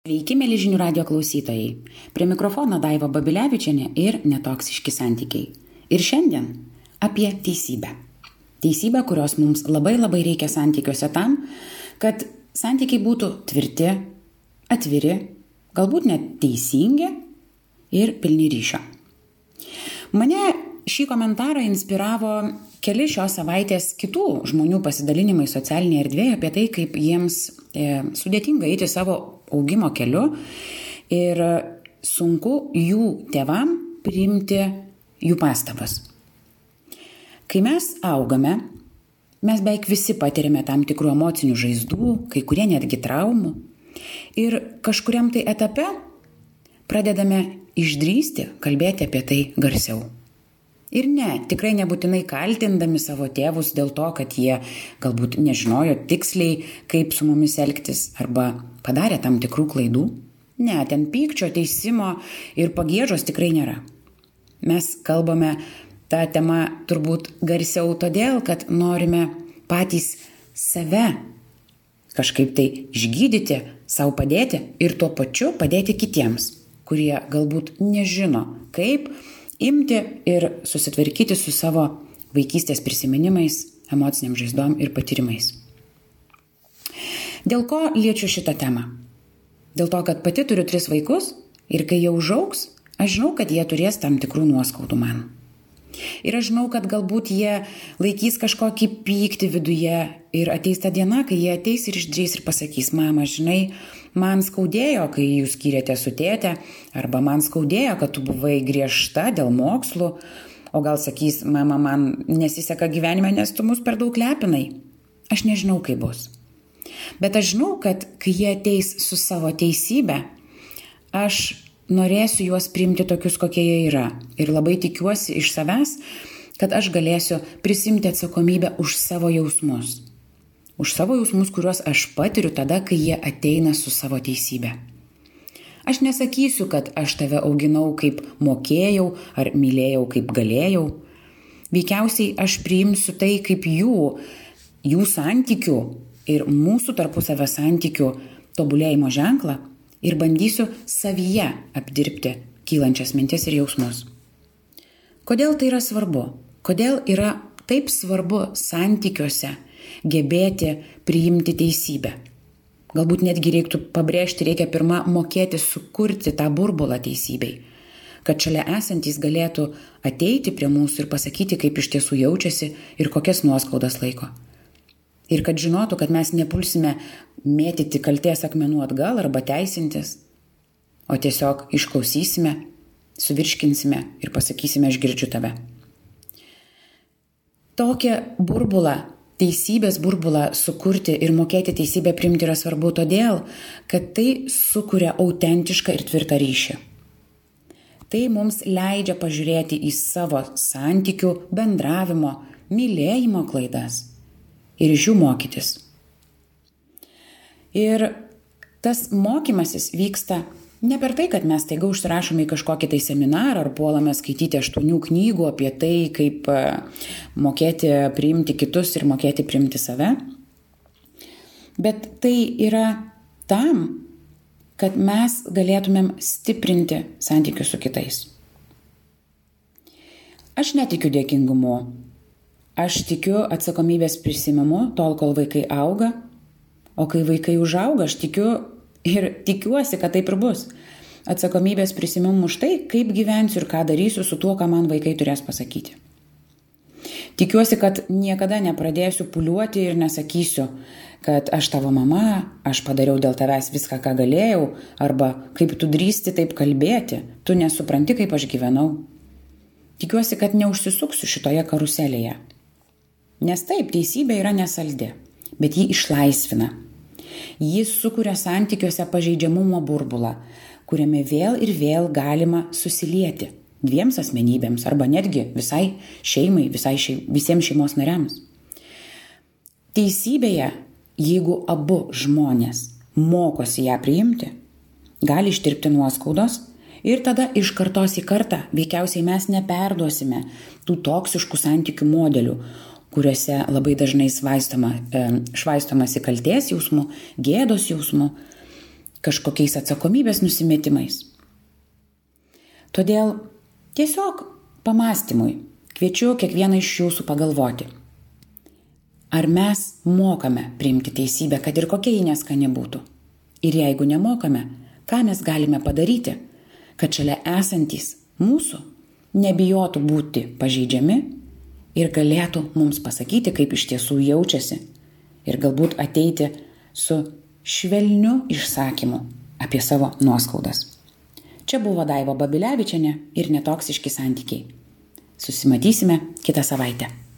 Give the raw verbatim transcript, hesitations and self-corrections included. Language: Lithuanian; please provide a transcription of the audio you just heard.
Sveiki, mėly žinių radio klausytojai. Prie mikrofono Daiva Babilevičienė ir netoksiški santykiai. Ir šiandien apie teisybę. Teisybę, kurios mums labai labai reikia santykiuose tam, kad santykiai būtų tvirti, atviri, galbūt net teisingi ir pilni ryšio. Mane šį komentarą inspiravo keli šios savaitės kitų žmonių pasidalinimai socialinėje erdvėje apie tai, kaip jiems e, sudėtinga eiti savo augimo keliu ir sunku jų tėvam priimti jų pastabas. Kai mes augame, mes beveik visi patiriame tam tikrų emocinių žaizdų, kai kurie netgi traumų. Ir kažkuriam tai etape pradedame išdrįsti kalbėti apie tai garsiau. Ir ne, tikrai nebūtinai kaltindami savo tėvus dėl to, kad jie galbūt nežinojo tiksliai, kaip su mumis elgtis arba padarė tam tikrų klaidų. Ne, ten pykčio, teisimo ir pagiežos tikrai nėra. Mes kalbame tą temą turbūt garsiau todėl, kad norime patys save kažkaip tai išgydyti, savo padėti ir tuo pačiu padėti kitiems, kurie galbūt nežino, kaip imti ir susitvarkyti su savo vaikystės prisiminimais, emociniam žaizdom ir patyrimais. Dėl ko liečiu šitą temą? Dėl to, kad pati turiu tris vaikus ir kai jie užaugs, aš žinau, kad jie turės tam tikrų nuoskaudų man. Ir aš žinau, kad galbūt jie laikys kažkokį pyktį viduje ir ateis ta diena, kai jie ateis ir išdrįs ir pasakys, mama, žinai, man skaudėjo, kai jūs skyrėte su tėte, arba man skaudėjo, kad tu buvai griežta dėl mokslų, o gal sakys, mama, man nesiseka gyvenime, nes tu mus per daug lepinai. Aš nežinau, kaip bus. Bet aš žinau, kad kai jie ateis su savo teisybė, aš norėsiu juos priimti tokius, kokie jie yra. Ir labai tikiuosi iš savęs, kad aš galėsiu prisimti atsakomybę už savo jausmus. Už savo jausmus, kuriuos aš patiriu tada, kai jie ateina su savo teisybė. Aš nesakysiu, kad aš tave auginau kaip mokėjau ar mylėjau kaip galėjau. Veikiausiai aš priimsiu tai kaip jų, jų santykių ir mūsų tarpusavio santykių tobulėjimo ženklą ir bandysiu savyje apdirbti kylančias mintis ir jausmus. Kodėl tai yra svarbu? Kodėl yra taip svarbu santykiuose gebėti priimti teisybę? Galbūt netgi reiktų pabrėžti, reikia pirmą mokėti sukurti tą burbulą teisybei, kad šalia esantys galėtų ateiti prie mūsų ir pasakyti, kaip iš tiesų jaučiasi ir kokias nuoskaudas laiko. Ir kad žinotų, kad mes nepulsime mėtyti kaltės akmenų atgal arba teisintis, o tiesiog išklausysime, suvirškinsime ir pasakysime, aš girdžiu tave. Tokią burbulą, teisybės burbulą sukurti ir mokėti teisybę priimti yra svarbu todėl, kad tai sukuria autentišką ir tvirtą ryšį. Tai mums leidžia pažiūrėti į savo santykių, bendravimo, mylėjimo klaidas ir iš jų mokytis. Ir tas mokymasis vyksta ne per tai, kad mes taiga užsirašome į kažkokį tai seminarą ar puolame skaityti aštuonių knygų apie tai, kaip mokėti priimti kitus ir mokėti priimti save. Bet tai yra tam, kad mes galėtumėm stiprinti santykius su kitais. Aš netikiu dėkingumu. Aš tikiu atsakomybės prisimimu tol, kol vaikai auga, o kai vaikai užauga, aš tikiu ir tikiuosi, kad taip ir bus. Atsakomybės prisimimu už tai, kaip gyvensiu ir ką darysiu su tuo, ką man vaikai turės pasakyti. Tikiuosi, kad niekada nepradėsiu puliuoti ir nesakysiu, kad aš tavo mama, aš padariau dėl tavęs viską, ką galėjau, arba kaip tu drįsti taip kalbėti, tu nesupranti, kaip aš gyvenau. Tikiuosi, kad neužsisuksiu šitoje karuselėje. Nes taip, teisybė yra nesaldi, bet ji išlaisvina. Ji sukuria santykiuose pažeidžiamumo burbulą, kuriame vėl ir vėl galima susilieti dviems asmenybėms arba netgi visai šeimai, visai šeim, visiems šeimos nariams. Teisybėje, jeigu abu žmonės mokosi ją priimti, gali ištirpti nuoskaudos ir tada iš kartos į kartą veikiausiai mes neperduosime tų toksiškų santykių modelių, kuriuose labai dažnai švaistoma, švaistomasi kaltės jausmu, gėdos jausmu kažkokiais atsakomybės nusimetimais. Todėl tiesiog pamastymui kviečiu kiekvieną iš jūsų pagalvoti. Ar mes mokame priimti teisybę, kad ir kokia ji neskani būtų? Ir jeigu nemokame, ką mes galime padaryti, kad šalia esantys mūsų nebijotų būti pažeidžiami ir galėtų mums pasakyti, kaip iš tiesų jaučiasi ir galbūt ateiti su švelniu išsakymu apie savo nuoskaudas. Čia buvo Daiva Babilevičienė ir Netoksiški santykiai. Susimatysime kitą savaitę.